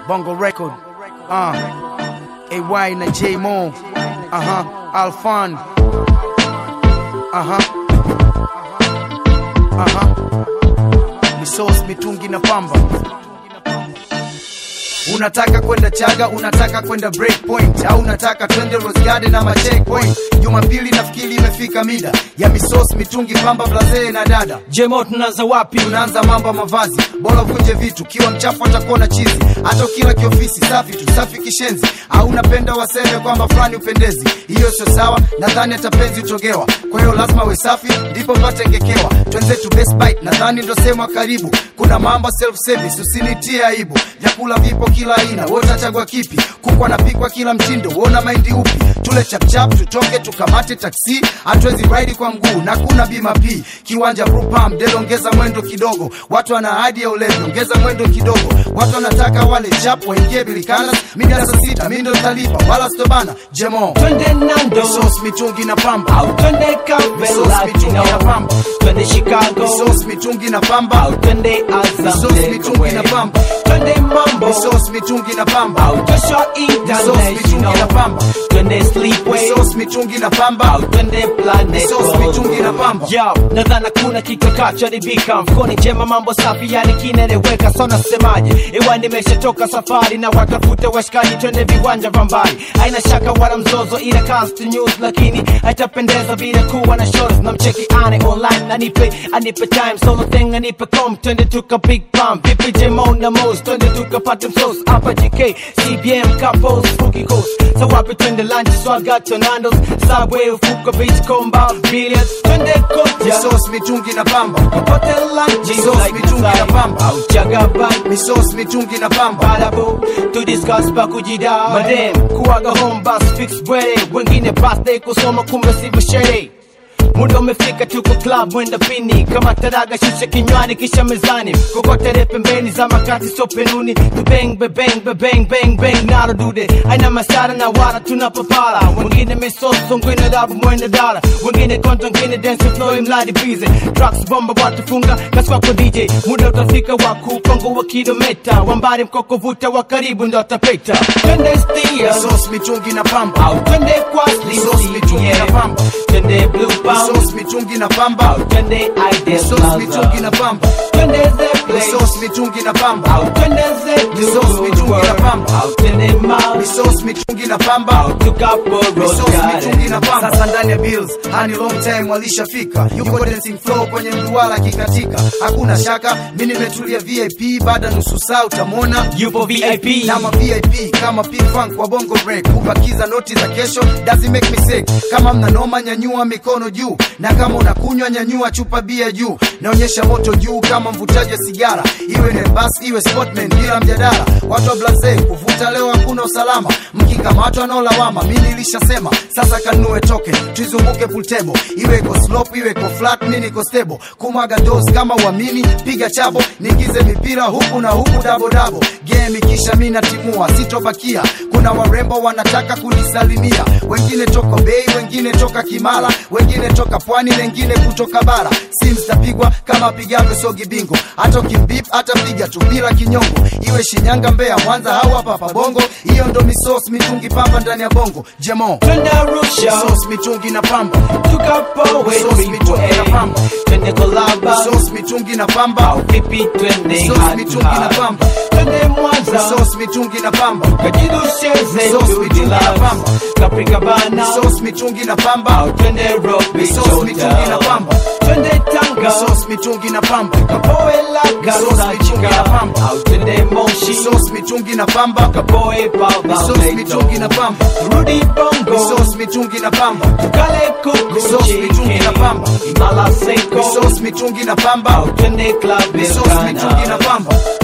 Bongo Record, AY na J Mo, Alfan, Misos mitungi na pamba. Unataka kwenda Chaga, unataka kwenda Breakpoint, au unataka twende Rose Garden na checkpoint. Jumapili nafikiri imefika mida ya misos mitungi pamba blaze na dada. Jemo tunaanza wapi? Tunaanza mambo mavazi. Bora vunje vitu, kiwa mchafu atakuona chizi. Hata kila kiofisi safi tu, safi kishenzi. Au unapenda waseme kwamba fulani upendezi. Hiyo sio sawa, nadhani atapenzi utogewa. Kwa hiyo lazima we safi, ndipo pate ngekewa. Twende tu Best Bite, nadhani ndo sema karibu. Kuna mambo self service, usinitie aibu. Vyakula vipo kila aina, wote chagua kipi? Kuku anapikwa kila mtindo, uona maindi upi? Tule chap chap, tutoke tukamate taxi. Hatuwezi ride kwa mguu, na kuna bima P. Kiwanja Brupam, delo ongeza mwendo kidogo. Watu wana ahadi ya ulevi, ongeza mwendo kidogo. Watu wanataka wale chap, waingie bilikanas. Mida saa 6, mimi ndo talipa, wala stobana. Jemo twende Nando, misos mitungi na pamba. au twende Misos mitungi na pamba. twende Chicago, misos mitungi na pamba. au twende Azam, misos mitungi na pamba. twende Mambo, misos mitungi na pamba. au Joshua misos mitungi na pamba. twende Sleepway, misos mitungi na pamba. au twende Planet, misos mitungi na pamba. Yo, nadhana kuna kikakacho nibika mfukoni njema mambo safi yani kinaeleweka so nasemaje ewa nimeshatoka safari na watafuta washikaji twende viwanja vya mbali haina shaka wala mzozo ila cast news lakini haitapendeza bila kuwa na shows na mcheki ane online anipe time solo thing anipe com twende tuka big pump vipi Jemo na Mos twende tuka pata msos hapa JK CBM couples spooky coast so wapi twende lunch swaga Nando's Subway ufuko beach comba billiards twende Koja misos mitungi na pamba. pote lunch misos mitungi na pamba. au Jagaban misos mitungi na pamba. Balabu to discuss pakujida madem kuaga home bus fix bwere wengine birthday kusoma kumbe si mshere muda umefika tuko club mwenda pini kama taraga shisha kinywani kisha mezani kokotere pembeni za makati so penuni tu bang bang bang bang bang naro dude aina masara na wara tunapopala wengine mesoso ngine dabu mwenda dara wengine konto ngine dance flow imladi busy trucks bomba watu funga kaswa kwa DJ muda utafika wa kupango wa kilomita wambari mkoko vuta wa karibu ndo tapeta twende stia misos mitungi na pamba. au twende kwa misos mitungi na pamba. twende blue misos mitungi na pamba. twende Ideal misos mitungi na pamba. twende The Place, misos mitungi na pamba. au twende The misos mitungi na pamba. au twende Mall, misos mitungi na pamba. au tukapo misos Rose mitungi na Garden. pamba. Sasa ndani ya bills hani long time walishafika, yuko dancing flow kwenye mduara kikatika. Hakuna shaka mimi nimetulia VIP, baada nusu saa utamwona Yupo VIP na ma VIP kama P-Funk kwa Bongo Break. Kubakiza noti za kesho does it make me sick. Kama mna noma nyanyua mikono juu, na kama unakunywa nyanyua chupa bia juu. Naonyesha moto juu kama mvutaji wa sigara, iwe ni bus iwe sportman bila mjadala. Watu wa blaze kuvuta leo hakuna usalama, mkikamatwa na lawama. Mimi nilishasema sasa kanue toke tuizunguke pool table, iwe iko slope iwe iko flat mimi niko stable. Kumwaga dose kama uamini, piga chabo niingize mipira huku na huku double game kisha mimi natimua sitobakia. Kuna warembo wanataka kunisalimia, wengine toka Bay wengine toka Kimara wengine toka Pwani wengine kutoka bara. Sims tapigwa kama pigavyo sogi bingo, hata kimbip hata piga tu bila kinyongo. Iwe Shinyanga Mbeya Mwanza au hapa Bongo, hiyo ndo misos mitungi pamba ndani ya Bongo. Jemo twende Arusha, misos mitungi na pamba. tukapo misos mitungi na pamba. twende Kolaba, misos mitungi na pamba. au vipi twende misos mitungi na pamba. twende Mwanza, misos mitungi na pamba. kajidu sheze misos mitungi na pamba. Capricabana, misos mitungi na pamba. au twende Robi misos mitungi na pamba. twende Tanga, misos mitungi na pamba. Kapoe Laga, misos mitungi na pamba. au twende Moshi, misos mitungi na pamba. Kapoe Palma, misos mitungi na pamba. Rudi Bongo, misos mitungi na pamba. Kale Kuku, misos mitungi na pamba. Imala Seiko, misos mitungi na pamba. au twende Club misos mitungi na pamba.